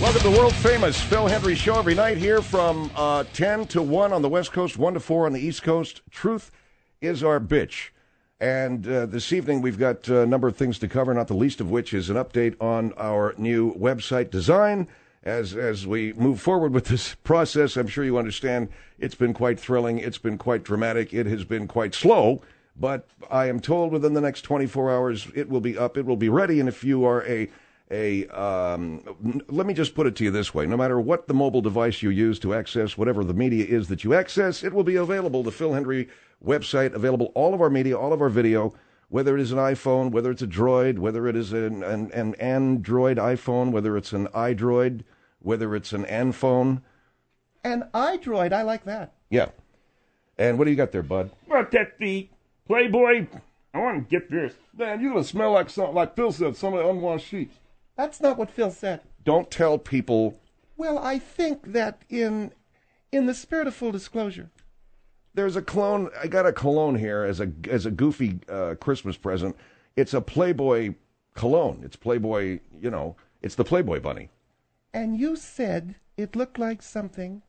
Welcome to the world-famous Phil Hendrie Show every night here from 10 to 1 on the West Coast, 1 to 4 on the East Coast. Truth is our bitch. And this evening we've got a number of things to cover, not the least of which is an update on our new website design. As we move forward with this process, I'm sure you understand it's been quite thrilling, it's been quite dramatic, it has been quite slow, but I am told within the next 24 hours it will be up, it will be ready, and if you are let me just put it to you this way. No matter what the mobile device you use to access whatever the media is that you access, it will be available. The Phil Hendrie website, available all of our media, all of our video, whether it is an iPhone, whether it's a Droid, whether it is an Android iPhone, whether it's an iDroid, whether it's an Anphone. An iDroid, I like that. Yeah. And what do you got there, bud? What, that the Playboy? I want to get this. Man, you're going to smell like something, like Phil said, some of the unwashed sheets. That's not what Phil said. Don't tell people. Well, I think that in the spirit of full disclosure. There's a cologne. I got a cologne here as a goofy Christmas present. It's a Playboy cologne. It's Playboy, it's the Playboy bunny. And you said it looked like something.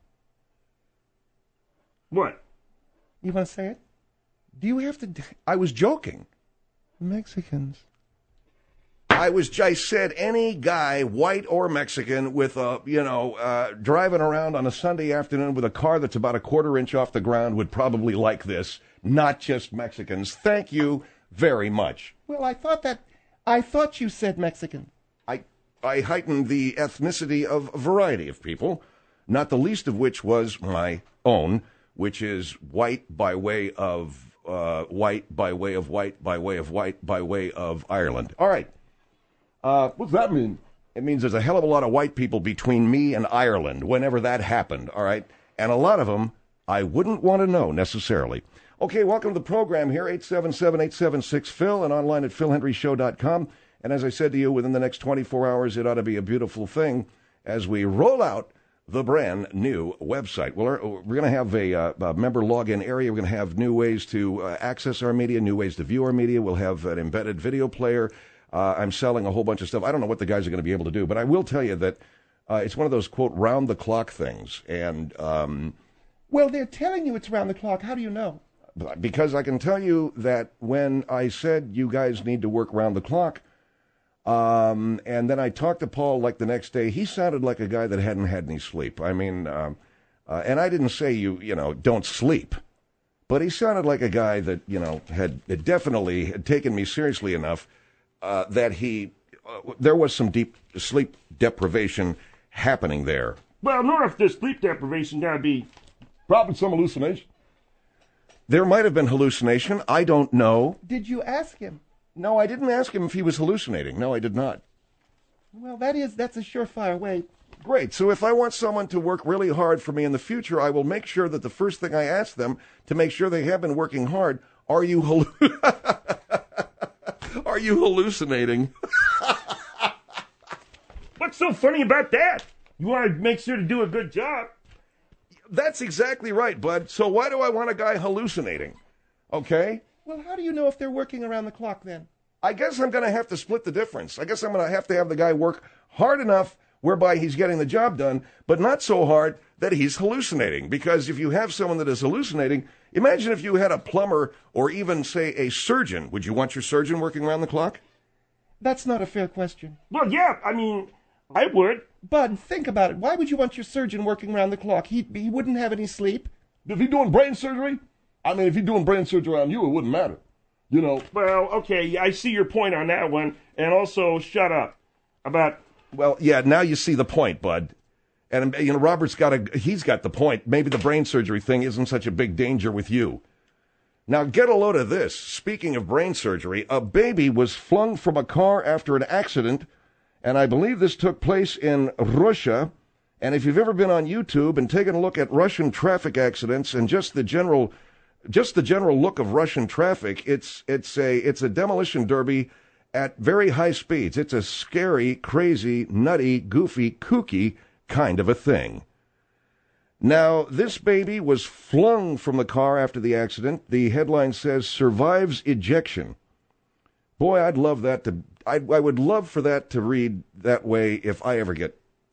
What? You want to say it? Do you have to? I was joking. Mexicans. I said any guy, white or Mexican, with driving around on a Sunday afternoon with a car that's about a quarter-inch off the ground would probably like this. Not just Mexicans. Thank you very much. Well, I thought you said Mexican. I heightened the ethnicity of a variety of people, not the least of which was my own, which is white by way of white by way of white by way of white by way of Ireland. All right. What's that mean? It means there's a hell of a lot of white people between me and Ireland whenever that happened, all right? And a lot of them I wouldn't want to know necessarily. Okay, welcome to the program here, 877-876-PHIL, and online at philhendrieshow.com. And as I said to you, within the next 24 hours, it ought to be a beautiful thing as we roll out the brand new website. We're going to have a member login area. We're going to have new ways to access our media, new ways to view our media. We'll have an embedded video player. I'm selling a whole bunch of stuff. I don't know what the guys are going to be able to do, but I will tell you that it's one of those, quote, round-the-clock things. And well, they're telling you it's round the clock. How do you know? Because I can tell you that when I said you guys need to work round the clock, and then I talked to Paul like the next day, he sounded like a guy that hadn't had any sleep. I mean, and I didn't say you don't sleep, but he sounded like a guy that, had definitely had taken me seriously enough that there was some deep sleep deprivation happening there. Well, nor if the sleep deprivation got to be probably some hallucination. There might have been hallucination. I don't know. Did you ask him? No, I didn't ask him if he was hallucinating. No, I did not. Well, that's a surefire way. Great. So if I want someone to work really hard for me in the future, I will make sure that the first thing I ask them to make sure they have been working hard, are you hallucinating? What's so funny about that? You want to make sure to do a good job. That's exactly right, bud. So why do I want a guy hallucinating? Okay? Well, how do you know if they're working around the clock then? I guess I'm going to have to split the difference. I guess I'm going to have the guy work hard enough whereby he's getting the job done, but not so hard that he's hallucinating. Because if you have someone that is hallucinating, imagine if you had a plumber or even, say, a surgeon. Would you want your surgeon working around the clock? That's not a fair question. Well, yeah, I mean, I would. Bud, think about it. Why would you want your surgeon working around the clock? He wouldn't have any sleep. If he's doing brain surgery, if he's doing brain surgery on you, it wouldn't matter. Well, okay, I see your point on that one. And also, shut up about... Well, yeah, now you see the point, bud. And, Robert's he's got the point. Maybe the brain surgery thing isn't such a big danger with you. Now, get a load of this. Speaking of brain surgery, a baby was flung from a car after an accident, and I believe this took place in Russia. And if you've ever been on YouTube and taken a look at Russian traffic accidents and just the general look of Russian traffic, it's a demolition derby at very high speeds. It's a scary, crazy, nutty, goofy, kooky kind of a thing. Now, this baby was flung from the car after the accident. The headline says, survives ejection. Boy, I'd love that I would love for that to read that way if I ever get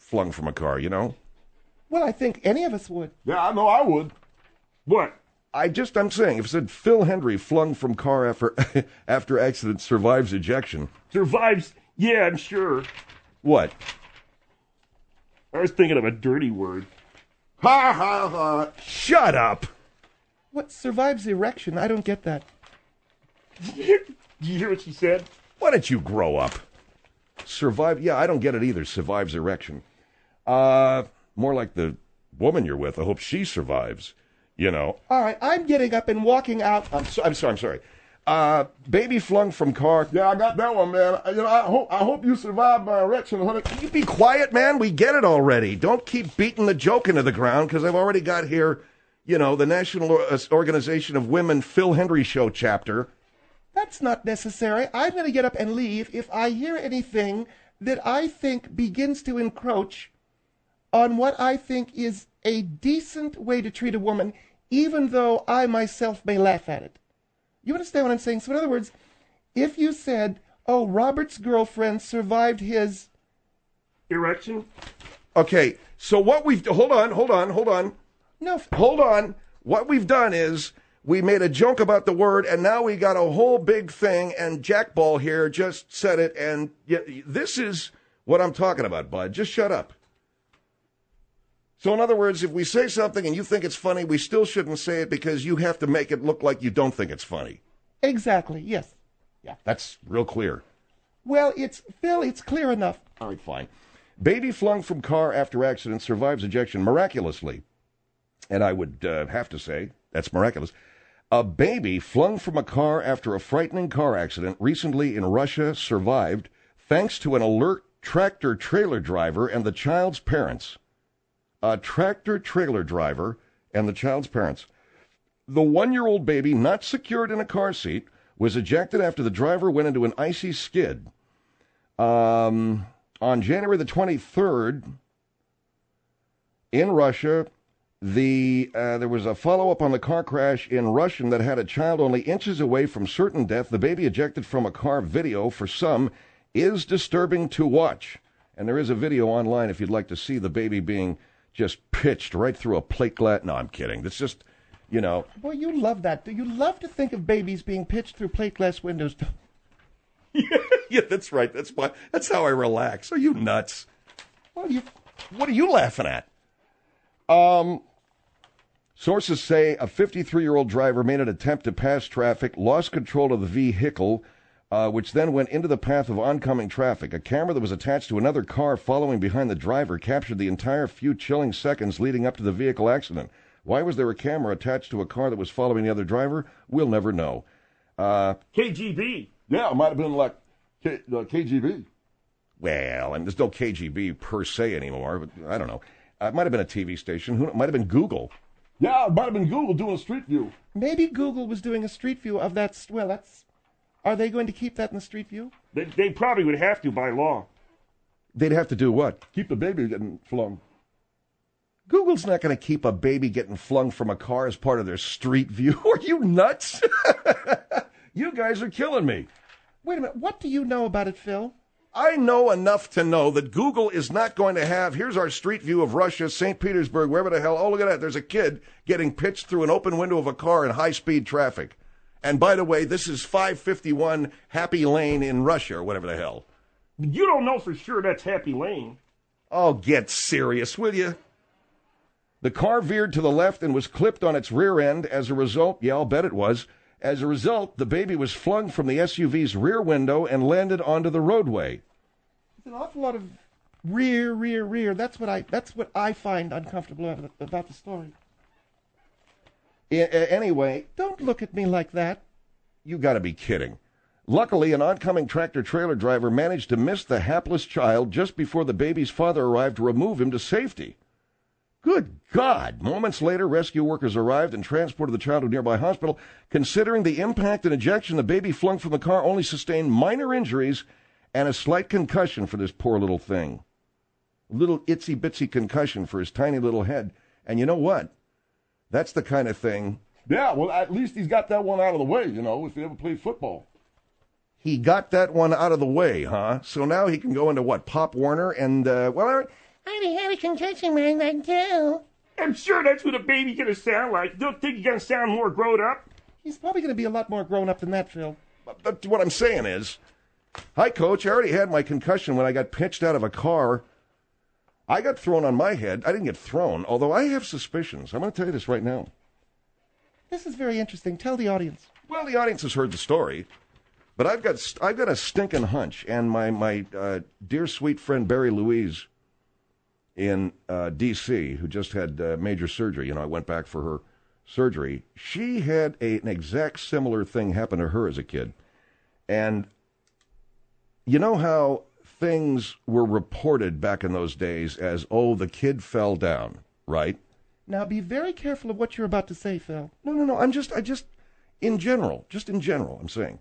flung from a car, you know? Well, I think any of us would. Yeah, I know I would. What? I'm saying, if it said Phil Hendry flung from car after accident survives ejection. Survives? Yeah, I'm sure. What? I was thinking of a dirty word. Ha ha ha. Shut up! What survives erection? I don't get that. Did you hear what she said? Why don't you grow up? Survive? Yeah, I don't get it either. Survives erection. More like the woman you're with. I hope she survives. You know. All right, I'm getting up and walking out. I'm sorry. Baby flung from car. Yeah, I got that one, man. You know, I hope you survive my erection, honey. Can you be quiet, man? We get it already. Don't keep beating the joke into the ground, because I've already got here, you know, the National Organization of Women Phil Hendry Show chapter. That's not necessary. I'm going to get up and leave if I hear anything that I think begins to encroach on what I think is a decent way to treat a woman, even though I myself may laugh at it. You understand what I'm saying? So in other words, if you said, oh, Robert's girlfriend survived his... Erection? Okay, so what we've... Hold on. No. Hold on. What we've done is we made a joke about the word, and now we got a whole big thing, and Jack Ball here just said it, and this is what I'm talking about, bud. Just shut up. So in other words, if we say something and you think it's funny, we still shouldn't say it because you have to make it look like you don't think it's funny. Exactly, yes. Yeah, that's real clear. Well, Phil, it's clear enough. All right, fine. Baby flung from car after accident survives ejection miraculously. And I would have to say, that's miraculous. A baby flung from a car after a frightening car accident recently in Russia survived thanks to an alert tractor-trailer driver and the child's parents. A tractor-trailer driver and the child's parents. The 1-year-old baby, not secured in a car seat, was ejected after the driver went into an icy skid. On January the 23rd, in Russia, there was a follow-up on the car crash in Russian that had a child only inches away from certain death. The baby ejected from a car video, for some, is disturbing to watch. And there is a video online if you'd like to see the baby being just pitched right through a plate glass. No, I'm kidding. It's just, you know. Boy, you love that. You love to think of babies being pitched through plate glass windows. Yeah, that's right. That's how I relax. Are you nuts? Well, What are you laughing at? Sources say a 53-year-old driver made an attempt to pass traffic, lost control of the vehicle, which then went into the path of oncoming traffic. A camera that was attached to another car following behind the driver captured the entire few chilling seconds leading up to the vehicle accident. Why was there a camera attached to a car that was following the other driver? We'll never know. KGB. Yeah, it might have been like KGB. Well, and there's no KGB per se anymore, but I don't know. It might have been a TV station. It might have been Google. Yeah, it might have been Google doing a street view. maybe Google was doing a street view of that. Well, that's... Are they going to keep that in the street view? They probably would have to by law. They'd have to do what? Keep the baby getting flung. Google's not going to keep a baby getting flung from a car as part of their street view. Are you nuts? You guys are killing me. Wait a minute. What do you know about it, Phil? I know enough to know that Google is not going to have, here's our street view of Russia, St. Petersburg, wherever the hell. Oh, look at that. There's a kid getting pitched through an open window of a car in high-speed traffic. And by the way, this is 551 Happy Lane in Russia, or whatever the hell. You don't know for sure that's Happy Lane. Oh, get serious, will you? The car veered to the left and was clipped on its rear end. As a result, yeah, I'll bet it was. As a result, the baby was flung from the SUV's rear window and landed onto the roadway. There's an awful lot of rear. That's what I find uncomfortable about the story. Anyway, Don't look at me like that. you got to be kidding. Luckily, an oncoming tractor-trailer driver managed to miss the hapless child just before the baby's father arrived to remove him to safety. Good God! Moments later, rescue workers arrived and transported the child to a nearby hospital. Considering the impact and ejection, the baby flung from the car only sustained minor injuries and a slight concussion for this poor little thing. A little itsy-bitsy concussion for his tiny little head. And you know what? That's the kind of thing... Yeah, well, at least he's got that one out of the way, if he ever played football. He got that one out of the way, huh? So now he can go into what, Pop Warner and, I already had a concussion right then, too. I'm sure that's what a baby's gonna sound like. Don't think he's gonna sound more grown up? He's probably going to be a lot more grown up than that, Phil. But what I'm saying is, hi, Coach, I already had my concussion when I got pitched out of a car. I got thrown on my head. I didn't get thrown, although I have suspicions. I'm going to tell you this right now. This is very interesting. Tell the audience. Well, the audience has heard the story, but I've got a stinking hunch, and my dear sweet friend Barry Louise in D.C., who just had major surgery, I went back for her surgery, she had an exact similar thing happen to her as a kid. And you know how things were reported back in those days as, oh, the kid fell down, right? Now, be very careful of what you're about to say, Phil. No. I just, in general, I'm saying.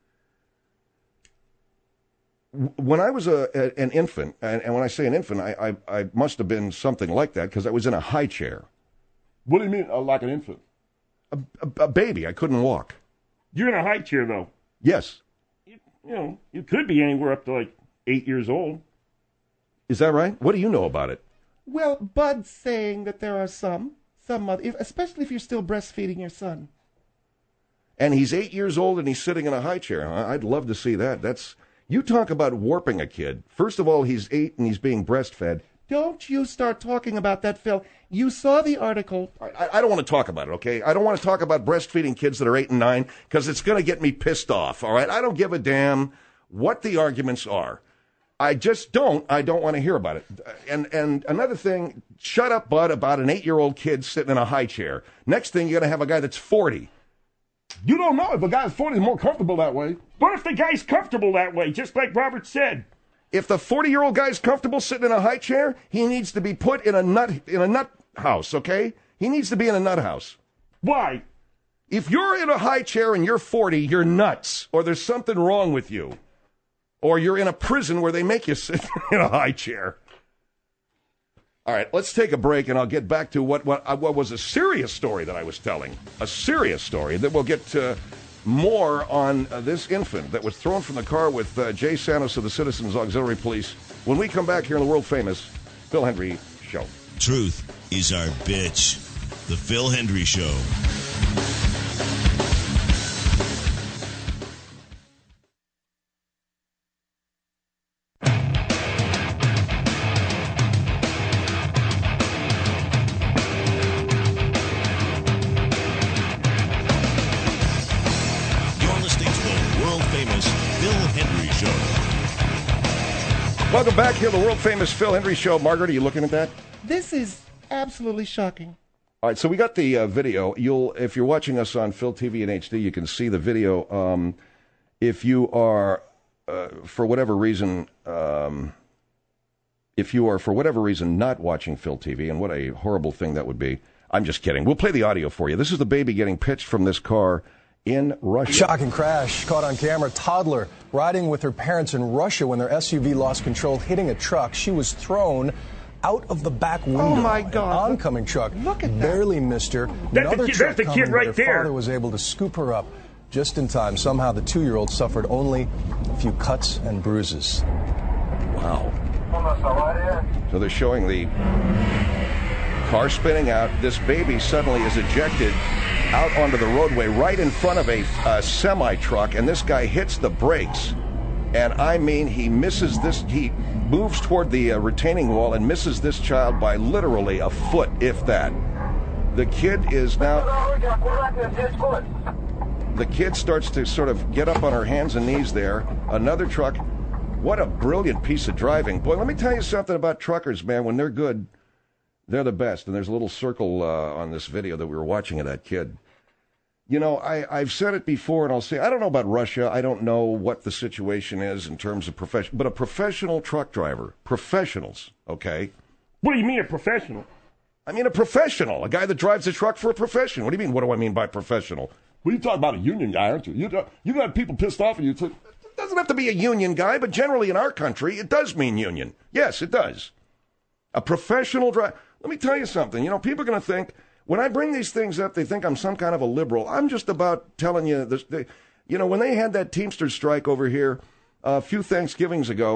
When I was an infant, and when I say an infant, I must have been something like that because I was in a high chair. What do you mean, like an infant? A baby. I couldn't walk. You're in a high chair, though. Yes. You could be anywhere up to, 8 years old. Is that right? What do you know about it? Well, Bud's saying that there are some especially if you're still breastfeeding your son. And he's 8 years old and he's sitting in a high chair. I'd love to see that. You talk about warping a kid. First of all, he's 8 and he's being breastfed. Don't you start talking about that, Phil. You saw the article. I don't want to talk about it, okay? I don't want to talk about breastfeeding kids that are 8 and 9 because it's going to get me pissed off, all right? I don't give a damn what the arguments are. I don't want to hear about it. And another thing, shut up, Bud, about an 8-year-old kid sitting in a high chair. Next thing, you're going to have a guy that's 40. You don't know if a guy's 40 is more comfortable that way. What if the guy's comfortable that way, just like Robert said? If the 40-year-old guy's comfortable sitting in a high chair, he needs to be put in a nut house, okay? He needs to be in a nut house. Why? If you're in a high chair and you're 40, you're nuts, or there's something wrong with you. Or you're in a prison where they make you sit in a high chair. All right, let's take a break, and I'll get back to what was a serious story that I was telling. A serious story that we'll get to more on this infant that was thrown from the car with Jay Santos of the Citizens Auxiliary Police when we come back here in the world-famous Phil Hendrie Show. Truth is our bitch. The Phil Hendrie Show. Welcome back here to the world-famous Phil Hendrie Show. Margaret, are you looking at that? This is absolutely shocking. All right, so we got the video. If you're watching us on Phil TV and HD, you can see the video. If you are, for whatever reason, not watching Phil TV, and what a horrible thing that would be, I'm just kidding. We'll play the audio for you. This is the baby getting pitched from this car in Russia. Shocking crash caught on camera. Toddler riding with her parents in Russia when their SUV lost control, hitting a truck. She was thrown out of the back window. Oh my God! An oncoming truck Look at that. barely missed her. That's the kid right but there. Her father was able to scoop her up just in time. Somehow the 2-year-old suffered only a few cuts and bruises. Wow. So they're showing the car spinning out. This baby suddenly is ejected out onto the roadway right in front of a semi-truck, and this guy hits the brakes. And I mean, he misses this. He moves toward the retaining wall and misses this child by literally a foot, if that. The kid is now... The kid starts to sort of get up on her hands and knees there. Another truck. What a brilliant piece of driving. Boy, let me tell you something about truckers, man. When they're good, they're the best. And there's a little circle on this video that we were watching of that kid. You know, I've said it before, and I'll say, I don't know about Russia. I don't know what the situation is in terms of profession, but a professional truck driver, professionals, okay? What do you mean a professional? I mean a professional, a guy that drives a truck for a profession. What do you mean, what do I mean by professional? Well, you talk about a union guy, aren't you? You got people pissed off at you. It doesn't have to be a union guy, but generally in our country, it does mean union. Yes, it does. A professional driver. Let me tell you something. You know, people are going to think, when I bring these things up, they think I'm some kind of a liberal. I'm just about telling you this. You know, when they had that Teamsters strike over here a few Thanksgivings ago,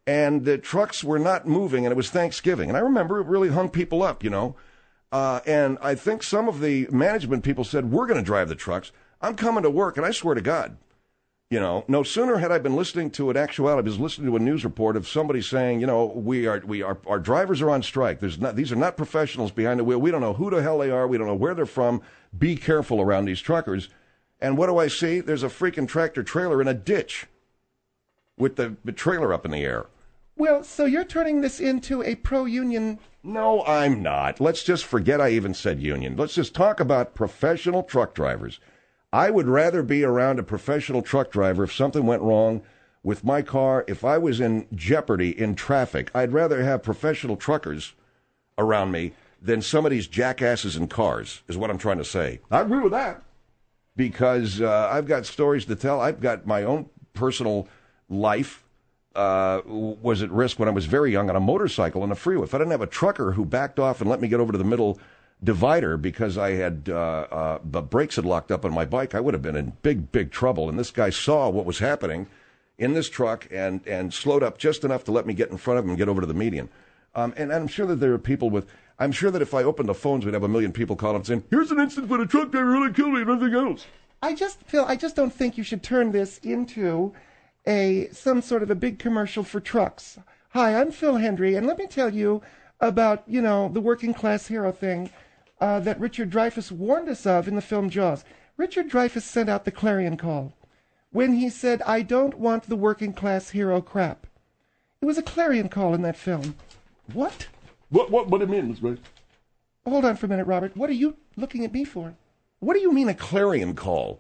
and the trucks were not moving, and it was Thanksgiving. And I remember it really hung people up, and I think some of the management people said, we're going to drive the trucks. I'm coming to work, and I swear to God, no sooner had I been listening to an actuality, I was listening to a news report of somebody saying, our drivers are on strike. These are not professionals behind the wheel. We don't know who the hell they are. We don't know where they're from. Be careful around these truckers. And what do I see? There's a freaking tractor trailer in a ditch with the trailer up in the air. Well, so you're turning this into a pro-union... No, I'm not. Let's just forget I even said union. Let's just talk about professional truck drivers. I would rather be around a professional truck driver if something went wrong with my car. If I was in jeopardy in traffic, I'd rather have professional truckers around me than some of these jackasses in cars, is what I'm trying to say. I agree with that. Because I've got stories to tell. I've got my own personal life was at risk when I was very young on a motorcycle on the freeway. If I didn't have a trucker who backed off and let me get over to the middle divider because I had the brakes had locked up on my bike, I would have been in big trouble. And this guy saw what was happening in this truck and slowed up just enough to let me get in front of him and get over to the median. And I'm sure that there are people I'm sure that if I opened the phones, we'd have a million people calling up saying, here's an instance when a truck driver really killed me and nothing else. I just don't think you should turn this into some sort of a big commercial for trucks. Hi, I'm Phil Hendry, and let me tell you about, the working class hero thing that Richard Dreyfuss warned us of in the film Jaws. Richard Dreyfuss sent out the clarion call when he said, I don't want the working class hero crap. It was a clarion call in that film. What? What do you mean, Miss Ray? Hold on for a minute, Robert. What are you looking at me for? What do you mean a clarion call?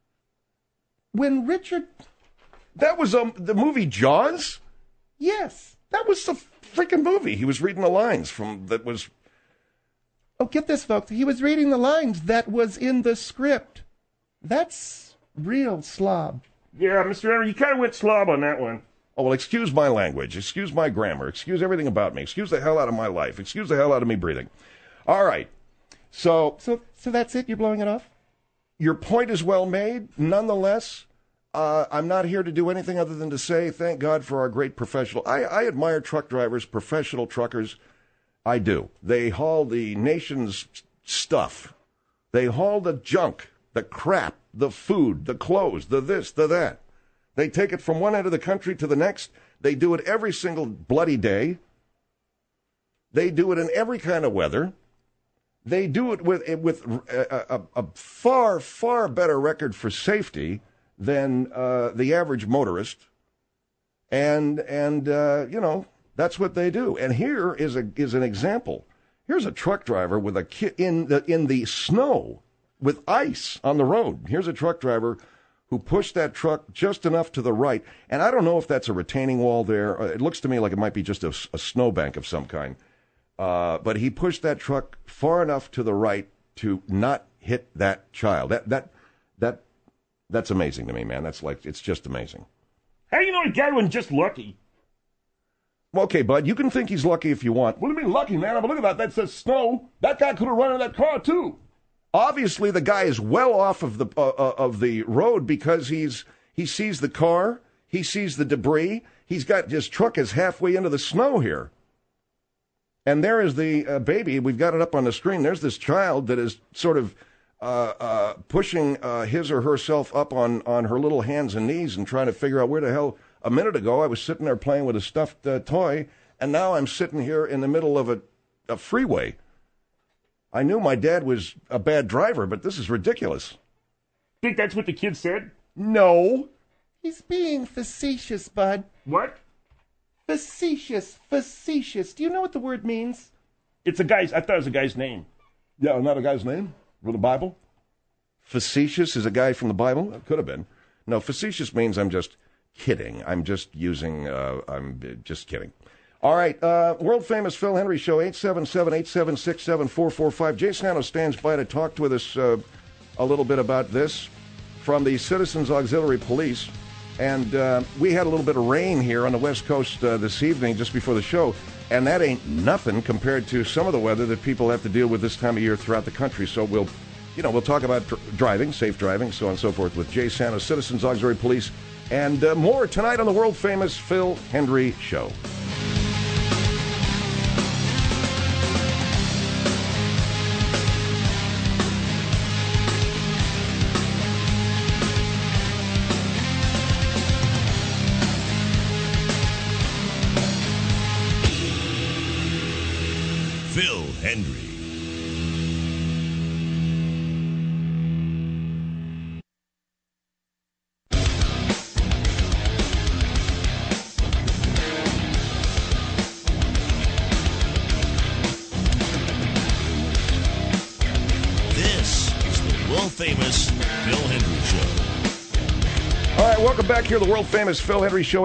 When Richard... That was the movie Jaws? Yes. That was the freaking movie. He was reading the lines that was... Oh, get this, folks. He was reading the lines that was in the script. That's real slob. Yeah, Mr. Henry, you kind of went slob on that one. Oh, well, excuse my language. Excuse my grammar. Excuse everything about me. Excuse the hell out of my life. Excuse the hell out of me breathing. All right. So that's it? You're blowing it off? Your point is well made. Nonetheless, I'm not here to do anything other than to say thank God for our great professional. I admire truck drivers, professional truckers. I do. They haul the nation's stuff. They haul the junk, the crap, the food, the clothes, the this, the that. They take it from one end of the country to the next. They do it every single bloody day. They do it in every kind of weather. They do it with a far, far better record for safety than the average motorist. And that's what they do. And here is an example. Here's a truck driver with a kid in the snow with ice on the road. Here's a truck driver who pushed that truck just enough to the right. And I don't know if that's a retaining wall there. It looks to me like it might be just a snowbank of some kind. But he pushed that truck far enough to the right to not hit that child. That's amazing to me, man. It's just amazing. How do you know the guy wasn't just lucky? Well, okay, bud, you can think he's lucky if you want. What do you mean lucky, man? But look at that. That says snow. That guy could have run in that car, too. Obviously, the guy is well off of the road because he sees the car, he sees the debris. He's got his truck is halfway into the snow here. And there is the baby. We've got it up on the screen. There's this child that is sort of pushing his or herself up on her little hands and knees and trying to figure out where the hell. A minute ago, I was sitting there playing with a stuffed toy, and now I'm sitting here in the middle of a freeway. I knew my dad was a bad driver, but this is ridiculous. Think that's what the kid said? No. He's being facetious, bud. What? Facetious. Do you know what the word means? It's a guy's. I thought it was a guy's name. Yeah, not a guy's name from the Bible. Facetious is a guy from the Bible? It could have been. No, facetious means I'm just kidding. I'm just kidding. All right, world-famous Phil Hendry Show, 877-876-7445. Jay Santo stands by to talk with us a little bit about this from the Citizens Auxiliary Police. And we had a little bit of rain here on the West Coast this evening just before the show, and that ain't nothing compared to some of the weather that people have to deal with this time of year throughout the country. So we'll talk about driving, safe driving, so on and so forth with Jay Santo, Citizens Auxiliary Police, And more tonight on the world-famous Phil Hendrie Show. Phil Hendrie. This is the world-famous Phil Hendrie Show. All right, welcome back here to the world-famous Phil Hendrie Show,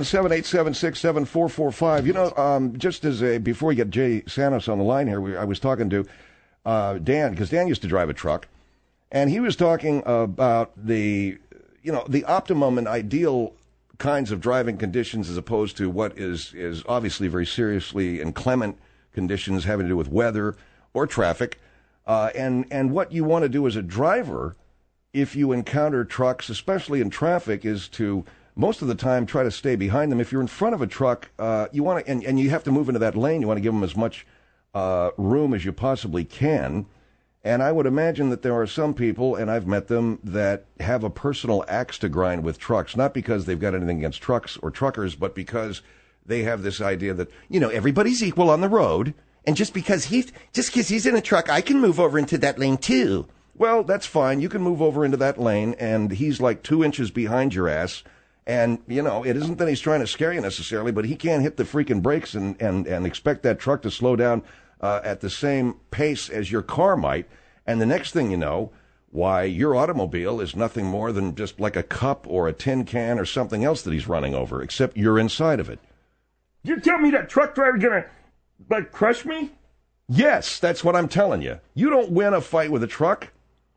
877-876-7445. You know, just as before we get Jay Santos on the line here, I was talking to Dan, because Dan used to drive a truck, and he was talking about the optimum and ideal kinds of driving conditions as opposed to what is obviously very seriously inclement conditions having to do with weather or traffic, and what you want to do as a driver if you encounter trucks, especially in traffic, is to most of the time try to stay behind them. If you're in front of a truck, you want to, and you have to move into that lane. You want to give them as much room as you possibly can. And I would imagine that there are some people, and I've met them, that have a personal axe to grind with trucks, not because they've got anything against trucks or truckers, but because they have this idea that, everybody's equal on the road, and just because he's in a truck, I can move over into that lane too. Well, that's fine. You can move over into that lane, and he's like 2 inches behind your ass. And, it isn't that he's trying to scare you necessarily, but he can't hit the freaking brakes and expect that truck to slow down at the same pace as your car might. And the next thing you know, why, your automobile is nothing more than just like a cup or a tin can or something else that he's running over, except you're inside of it. You tell me that truck driver's gonna, crush me? Yes, that's what I'm telling you. You don't win a fight with a truck.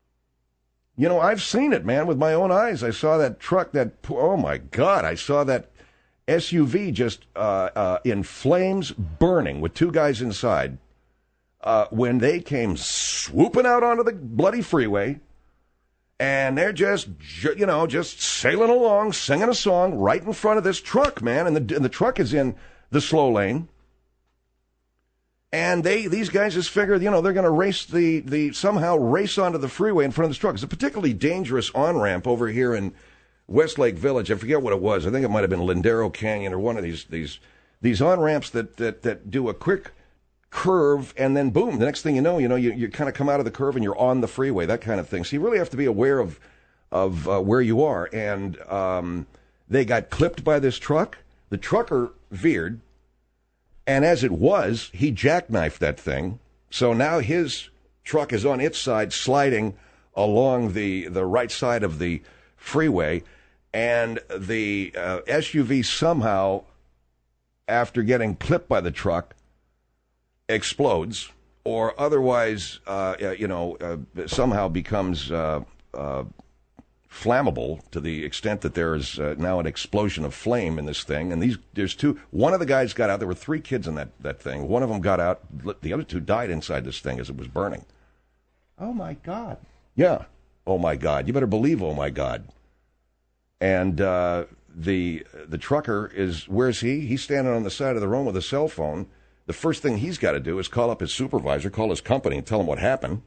I've seen it, man, with my own eyes. I saw that truck, oh my God, I saw that SUV just in flames, burning, with 2 guys inside, when they came swooping out onto the bloody freeway, and they're just sailing along, singing a song right in front of this truck, man, and the truck is in the slow lane. And these guys just figured, they're going to race somehow race onto the freeway in front of this truck. It's a particularly dangerous on-ramp over here in Westlake Village. I forget what it was. I think it might have been Lindero Canyon or one of these on-ramps that do a quick curve, and then boom, the next thing you know, you kind of come out of the curve and you're on the freeway, that kind of thing. So you really have to be aware of where you are. And they got clipped by this truck. The trucker veered. And as it was, he jackknifed that thing. So now his truck is on its side, sliding along the right side of the freeway. And the SUV somehow, after getting clipped by the truck, explodes, or otherwise, somehow becomes flammable to the extent that there is now an explosion of flame in this thing. And there's 2. One of the guys got out. There were 3 kids in that thing. One of them got out. The other 2 died inside this thing as it was burning. Oh, my God. Yeah. Oh, my God. You better believe, oh, my God. And the trucker where's he? He's standing on the side of the road with a cell phone. The first thing he's got to do is call up his supervisor, call his company, and tell him what happened.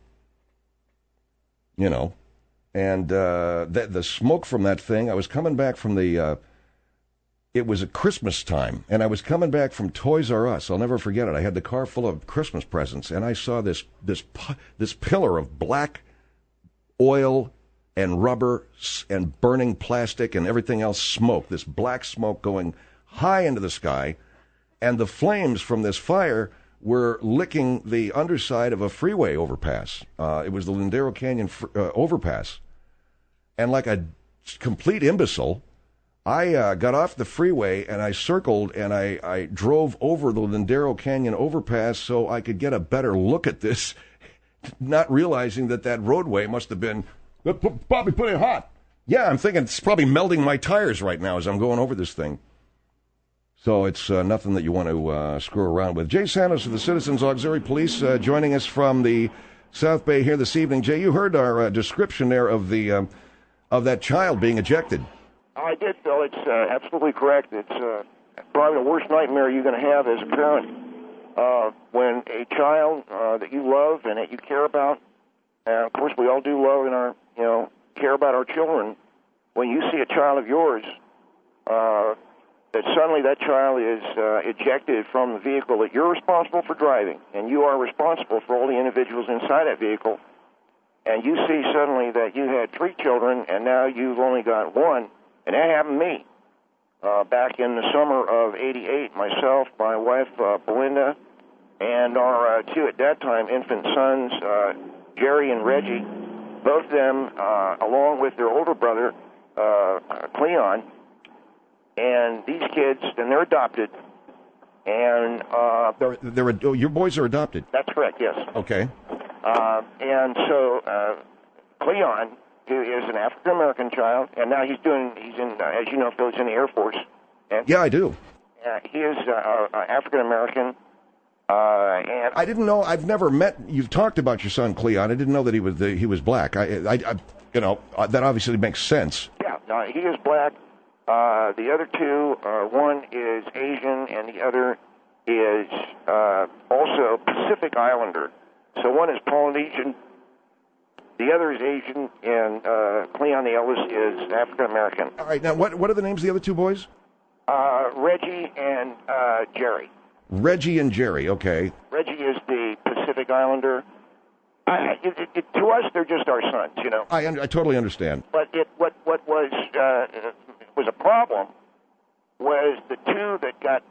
And the smoke from that thing, I was coming back from it was at Christmas time, and I was coming back from Toys R Us. I'll never forget it. I had the car full of Christmas presents, and I saw this pillar of black oil and rubber and burning plastic and everything else smoke, this black smoke going high into the sky, and the flames from this fire were licking the underside of a freeway overpass. It was the Lindero Canyon overpass. And like a complete imbecile, I got off the freeway and I circled and I drove over the Lindero Canyon overpass so I could get a better look at this, not realizing that roadway must have been Probably pretty hot. Yeah, I'm thinking it's probably melting my tires right now as I'm going over this thing. So it's nothing that you want to screw around with. Jay Santos of the Citizens Auxiliary Police joining us from the South Bay here this evening. Jay, you heard our description there of that child being ejected. I did, Phil. It's absolutely correct. It's probably the worst nightmare you're going to have as a parent when a child that you love and that you care about, and of course we all do love and care about our children. When you see a child of yours, that suddenly that child is ejected from the vehicle that you're responsible for driving, and you are responsible for all the individuals inside that vehicle, and you see suddenly that you had 3 children and now you've only got 1, and that happened to me back in the summer of '88. Myself, my wife Belinda, and our 2 at that time infant sons, Jerry and Reggie, both of them along with their older brother, Cleon. And these kids, and they're adopted, and your boys are adopted. That's correct, yes. Okay. And so Cleon, who is an African American child, and now he's in, as you know, Phil, he's in the Air Force. And yeah, I do. He is African American, and I didn't know. I've never met. You've talked about your son Cleon. I didn't know that he was black. That obviously makes sense. Yeah, he is black. The other 2, one is Asian, and the other is also Pacific Islander. So one is Polynesian, the other is Asian, and Cleon, the eldest, is African American. All right, now what are the names of the other 2 boys? Reggie and Jerry. Reggie and Jerry, okay. Reggie is the Pacific Islander. To us, they're just our sons, you know. I totally understand. But what was a problem was the 2 that got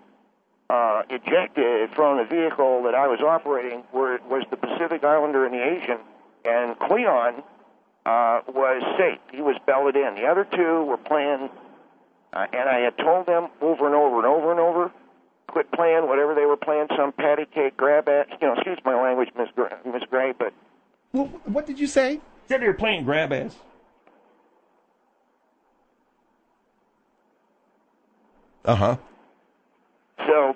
ejected from the vehicle that I was operating was the Pacific Islander and the Asian, and Cleon was safe. He was belted in. The other 2 were playing, and I had told them over and over and over and over, quit playing whatever they were playing, some patty cake, grab ass, excuse my language, Miss Gray, but... Well, what did you say? Said they were playing grab ass. Uh-huh. So...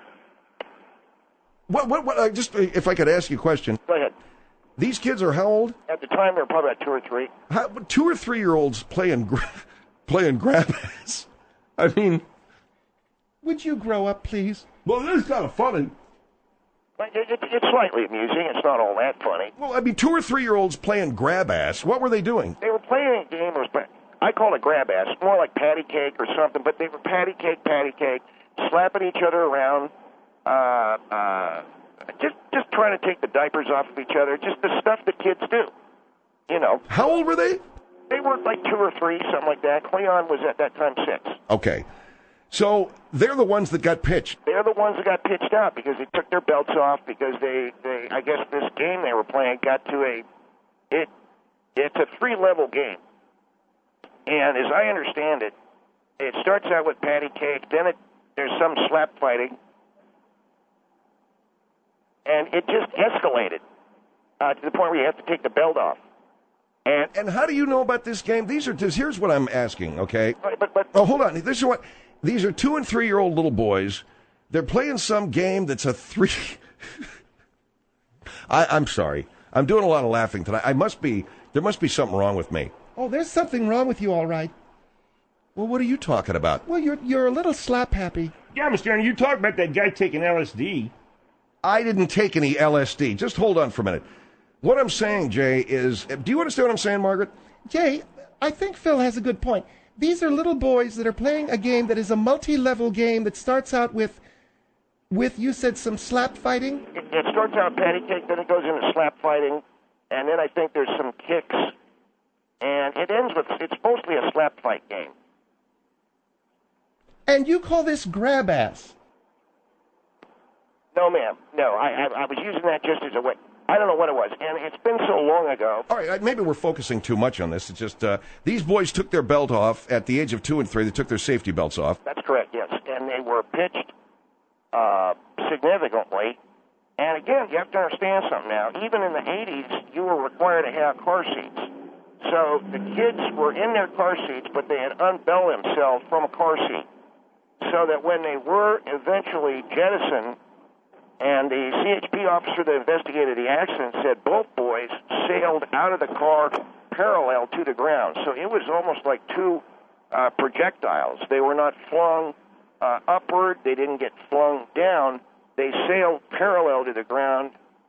What, just, if I could ask you a question. Go ahead. These kids are how old? At the time, they were probably about 2 or 3. 2 or 3-year-olds playing grab ass? I mean... Would you grow up, please? Well, it is kind of funny. It's slightly amusing. It's not all that funny. Well, I mean, 2 or 3-year-olds playing grab ass. What were they doing? They were playing a game. I call it grab ass. More like patty cake or something. But they were patty cake, slapping each other around. Just trying to take the diapers off of each other. Just the stuff that kids do. You know. How old were they? They were like 2 or 3, something like that. Cleon was at that time 6. Okay. So they're the ones that got pitched. They're the ones that got pitched out because they took their belts off because they I guess this game they were playing got to it's a 3-level game. And as I understand it, it starts out with patty cake, then there's some slap fighting, and it just escalated to the point where you have to take the belt off. And how do you know about this game? Here's what I'm asking, okay? But hold on. These are 2 and 3-year-old little boys. They're playing some game that's a 3. I'm sorry. I'm doing a lot of laughing tonight. There must be something wrong with me. Oh, there's something wrong with you, all right. Well, what are you talking about? Well, you're a little slap happy. Yeah, Mr. Aaron, you talk about that guy taking LSD. I didn't take any LSD. Just hold on for a minute. What I'm saying, Jay, is... Do you understand what I'm saying, Margaret? Jay, I think Phil has a good point. These are little boys that are playing a game that is a multi-level game that starts out with you said, some slap fighting? It starts out patty cake, then it goes into slap fighting, and then I think there's some kicks, and it ends with, it's mostly a slap fight game. And you call this grab ass? No, ma'am. No, I was using that just as a way. I don't know what it was, and it's been so long ago. All right, maybe we're focusing too much on this. It's just these boys took their belt off at the age of 2 and 3. They took their safety belts off. That's correct, yes, and they were pitched significantly. And again, you have to understand something now. Even in the 80s, you were required to have car seats. So the kids were in their car seats, but they had unbelted themselves from a car seat. So that when they were eventually jettisoned, and the CHP officer that investigated the accident said both boys sailed out of the car parallel to the ground. So it was almost like two projectiles. They were not flung upward. They didn't get flung down. They sailed parallel to the ground,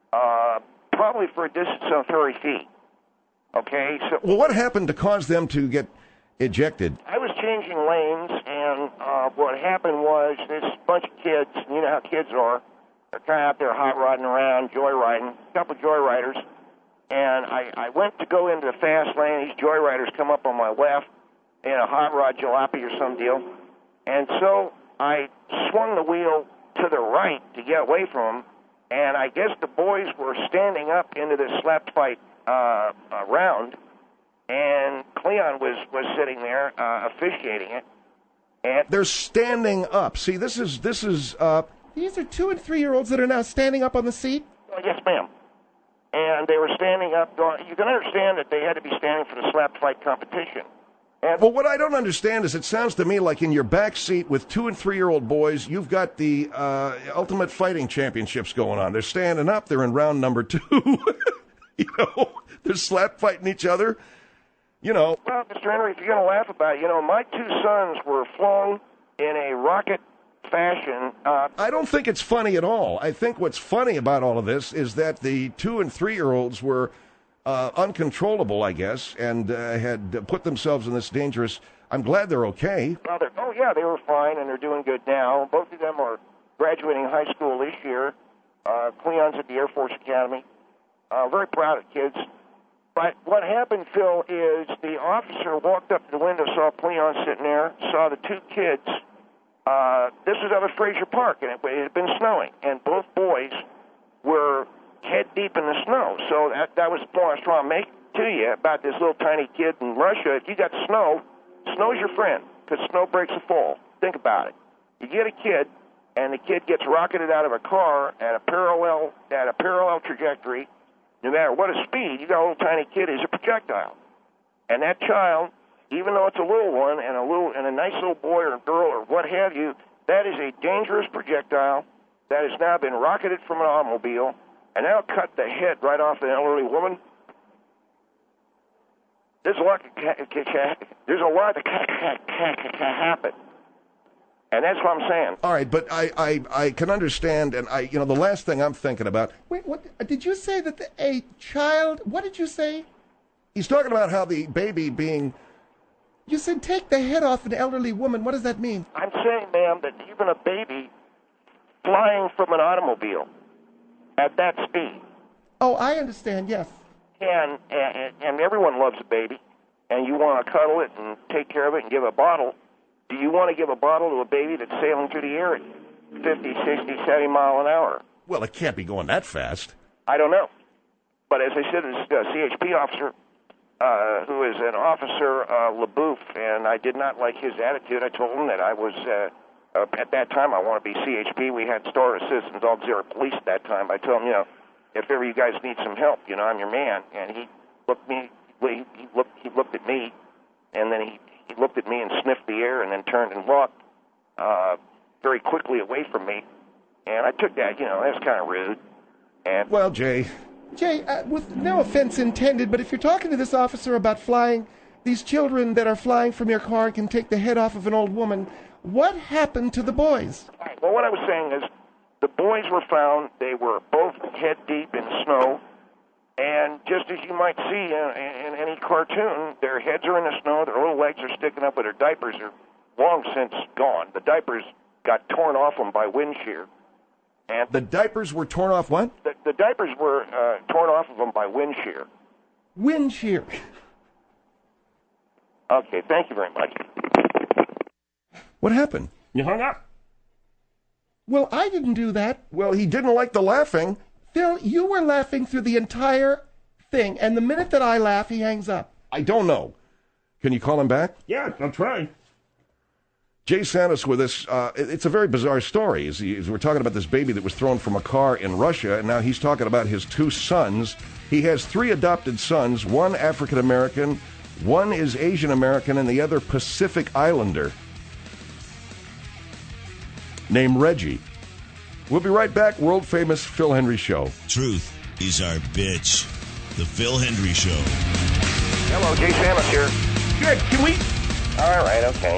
probably for a distance of 30 feet. Okay? So, well, what happened to cause them to get ejected? I was changing lanes, and what happened was this bunch of kids, you know how kids are, they're kind of out there hot rodding around, joyriding, a couple of joyriders, and I went to go into the fast lane. These joyriders come up on my left in a hot rod jalopy or some deal, and so I swung the wheel to the right to get away from them, and I guess the boys were standing up into this slap fight round, and Cleon was sitting there officiating it. And they're standing up. See, this is. These are 2- and 3-year-olds that are now standing up on the seat? Yes, ma'am. And they were standing up. You can understand that they had to be standing for the slap fight competition. And well, what I don't understand is it sounds to me like in your back seat with 2- and 3-year-old boys, you've got the Ultimate Fighting Championships going on. They're standing up. They're in round number 2. You know, they're slap fighting each other. You know. Well, Mr. Henry, if you're going to laugh about it, you know, my 2 sons were flung in a rocket fashion. I don't think it's funny at all. I think what's funny about all of this is that the 2- and 3-year-olds were uncontrollable, I guess, and had put themselves in this dangerous. I'm glad they're okay. Well, they were fine, and they're doing good now. Both of them are graduating high school this year. Cleon's at the Air Force Academy. Very proud of kids. But what happened, Phil, is the officer walked up to the window, saw Cleon sitting there, saw the 2 kids. This was out of Fraser Park, and it had been snowing, and both boys were head deep in the snow. So that was the point I was trying to make to you about this little tiny kid in Russia. If you got snow, snow's your friend, because snow breaks the fall. Think about it. You get a kid, and the kid gets rocketed out of a car at a parallel trajectory. No matter what his speed, you got a little tiny kid who's a projectile. And that child, even though it's a little one and a nice little boy or girl or what have you, that is a dangerous projectile that has now been rocketed from an automobile and now cut the head right off an elderly woman. There's a lot that can happen. And that's what I'm saying. All right, but I can understand, and the last thing I'm thinking about. Wait, what did you say that a child? What did you say? He's talking about how the baby being. You said take the head off an elderly woman. What does that mean? I'm saying, ma'am, that even a baby flying from an automobile at that speed. Oh, I understand. Yes. And everyone loves a baby, and you want to cuddle it and take care of it and give a bottle. Do you want to give a bottle to a baby that's sailing through the air at 50, 60, 70 mile an hour? Well, it can't be going that fast. I don't know. But as I said, this CHP officer, who is an officer, LaBouffe, and I did not like his attitude. I told him that I was, at that time, I want to be CHP. We had Star Citizens Auxiliary Police at that time. I told him, if ever you guys need some help, I'm your man. And he looked at me, and then he looked at me and sniffed the air and then turned and walked very quickly away from me. And I took that, that was kind of rude. And well, Jay, with no offense intended, but if you're talking to this officer about flying, these children that are flying from your car can take the head off of an old woman, what happened to the boys? Well, what I was saying is the boys were found. They were both head deep in snow. And just as you might see in any cartoon, their heads are in the snow, their little legs are sticking up, but their diapers are long since gone. The diapers got torn off them by wind shear. And the diapers were torn off what? The diapers were torn off of them by wind shear. Wind shear. Okay, thank you very much. What happened? You hung up. Well, I didn't do that. Well, he didn't like the laughing. Phil, you were laughing through the entire thing, and the minute that I laugh, he hangs up. I don't know. Can you call him back? Yeah, I'll try. Jay Santos with us. It's a very bizarre story. We're talking about this baby that was thrown from a car in Russia, and now he's talking about his 2 sons. He has 3 adopted sons, one African-American, one is Asian-American, and the other Pacific Islander, named Reggie. We'll be right back. World-famous Phil Hendrie Show. Truth is our bitch. The Phil Hendrie Show. Hello, Jay Santos here. Good. All right, okay.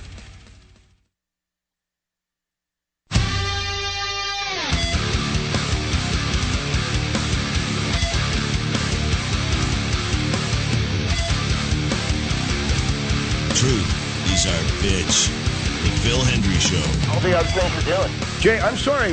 Truth is our bitch. The Phil Hendry Show. All the other things you're doing. Jay, I'm sorry.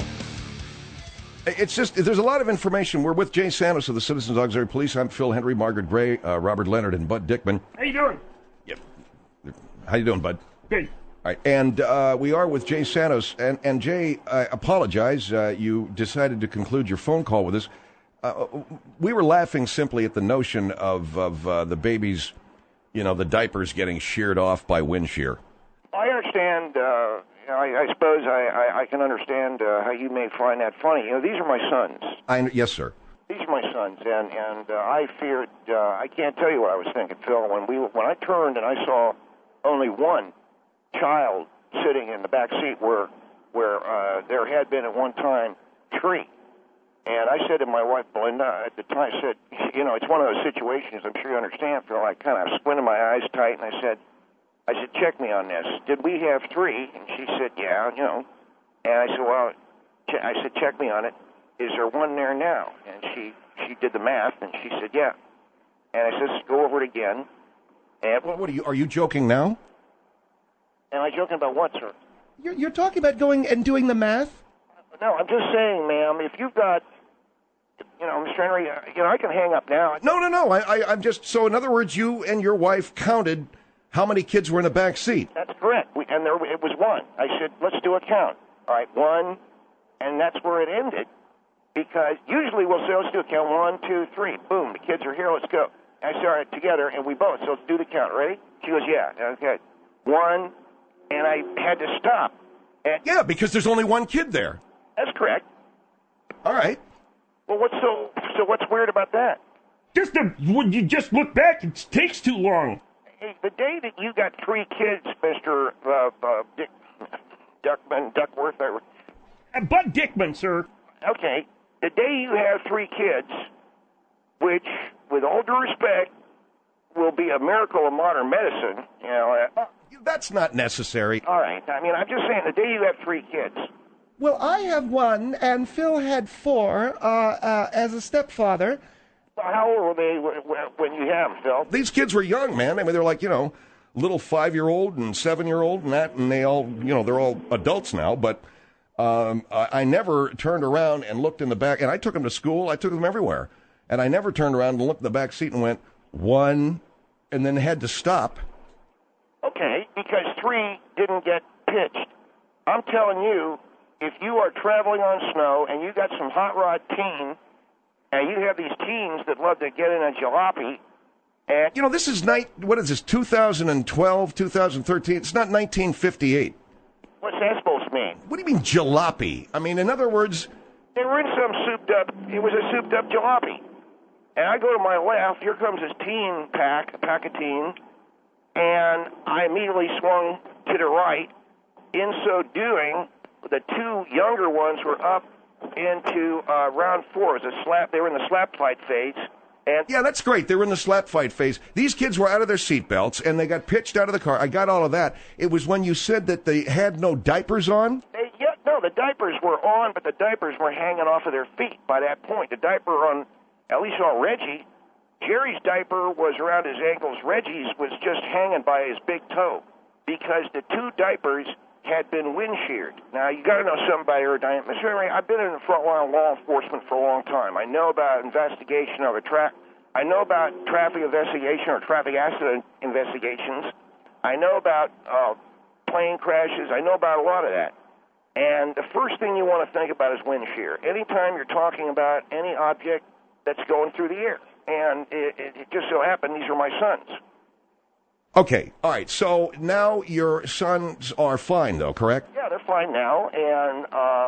It's just, there's a lot of information. We're with Jay Santos of the Citizens Auxiliary Police. I'm Phil Hendry, Margaret Gray, Robert Leonard, and Bud Dickman. How you doing? Yep. How you doing, Bud? Good. All right, and we are with Jay Santos. And Jay, I apologize. You decided to conclude your phone call with us. We were laughing simply at the notion of the babies, the diapers getting sheared off by wind shear. I understand. I suppose I can understand how you may find that funny. These are my sons. Yes, sir. These are my sons, and I feared. I can't tell you what I was thinking, Phil. When I turned and I saw only one child sitting in the back seat where there had been at one time three. And I said to my wife, Belinda, at the time, I said, it's one of those situations, I'm sure you understand, Phil. I kind of squinted my eyes tight, and I said, check me on this. Did we have three? And she said, yeah, And I said, check me on it. Is there one there now? And she did the math, and she said, yeah. And I said, let's go over it again. And What are you joking now? Am I joking about what, sir? You're talking about going and doing the math? No, I'm just saying, ma'am, if you've got, Mr. Henry, I can hang up now. No. I'm just, so in other words, you and your wife counted how many kids were in the back seat. That's correct. It was one. I said, let's do a count. All right, one, and that's where it ended. Because usually we'll say, let's do a count. 1, 2, 3. Boom, the kids are here, let's go. I said, all right, together, and we both. So let's do the count. Ready? She goes, yeah. Okay. 1, and I had to stop. Yeah, because there's only one kid there. That's correct. All right. Well, what's weird about that? When you just look back, it takes too long. Hey, the day that you got three kids, Mr. Duckworth. Bud Dickman, sir. Okay. The day you have three kids, which, with all due respect, will be a miracle of modern medicine, That's not necessary. All right. I mean, I'm just saying, the day you have three kids. Well, I have one, and Phil had 4 as a stepfather. How old were they when you had them, Phil? These kids were young, man. I mean, they're like, little 5-year-old and 7-year-old and that, and they all, they're all adults now. But I never turned around and looked in the back. And I took them to school. I took them everywhere. And I never turned around and looked in the back seat and went, 1, and then had to stop. Okay, because 3 didn't get pitched. I'm telling you, if you are traveling on snow and you got some hot rod teen, and you have these teens that love to get in a jalopy, and... this is 2012, 2013. It's not 1958. What's that supposed to mean? What do you mean jalopy? I mean, in other words... They were in some it was a souped-up jalopy. And I go to my left, here comes this teen pack, a pack of teen, and I immediately swung to the right. In so doing, the 2 younger ones were up into round 4. They were in the slap fight phase. And yeah, that's great. They were in the slap fight phase. These kids were out of their seatbelts, and they got pitched out of the car. I got all of that. It was when you said that they had no diapers on? No, the diapers were on, but the diapers were hanging off of their feet by that point. The diaper on, at least on Reggie, Jerry's diaper was around his ankles. Reggie's was just hanging by his big toe because the 2 diapers had been wind sheared. Now, you got to know something about aerodynamics. Mr. Henry, I've been in the front line of law enforcement for a long time. I know about investigation of I know about traffic investigation or traffic accident investigations. I know about plane crashes. I know about a lot of that. And the first thing you want to think about is wind shear. Anytime you're talking about any object that's going through the air. And it just so happened these are my sons. Okay, all right. So now your sons are fine, though, correct? Yeah, they're fine now, and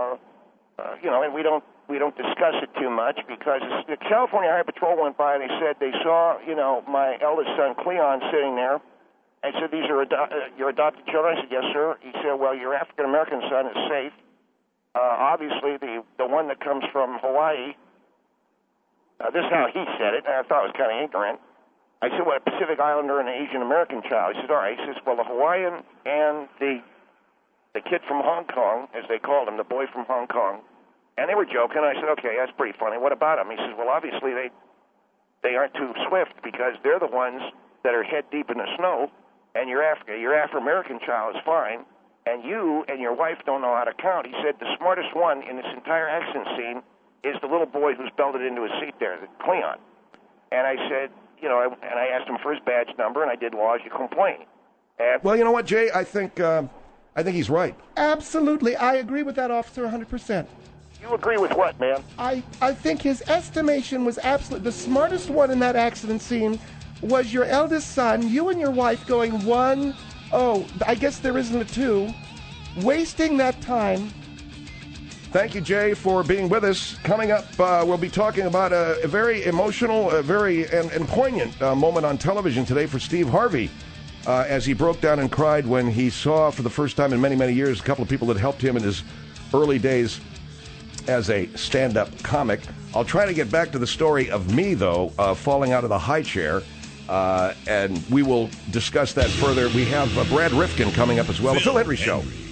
and we don't discuss it too much because the California Highway Patrol went by and they said they saw my eldest son Cleon sitting there. I said, "These are your adopted children." I said, "Yes, sir." He said, "Well, your African American son is safe. Obviously, the one that comes from Hawaii." This is how he said it, and I thought it was kind of ignorant. I said, what, a Pacific Islander and an Asian American child? He said, all right. He says, well, the Hawaiian and the kid from Hong Kong, as they called him, the boy from Hong Kong, and they were joking. I said, okay, that's pretty funny. What about him? He says, well, obviously they aren't too swift because they're the ones that are head deep in the snow, and your Afro-American child is fine, and you and your wife don't know how to count. He said the smartest one in this entire accident scene is the little boy who's belted into his seat there, the Cleon. And I said, and I asked him for his badge number, and I did lodge a complaint. And Well, you know what, Jay? I think he's right. Absolutely. I agree with that officer 100%. you agree with what, man? I think his estimation was absolutely the smartest one in that accident scene was your eldest son, you and your wife going I guess there isn't a 2, wasting that time. Thank you, Jay, for being with us. Coming up, we'll be talking about a very emotional, and poignant moment on television today for Steve Harvey, as he broke down and cried when he saw, for the first time in many, many years, a couple of people that helped him in his early days as a stand-up comic. I'll try to get back to the story of me, though, falling out of the high chair, and we will discuss that further. We have Brad Rifkin coming up as well. The Phil Henry Show.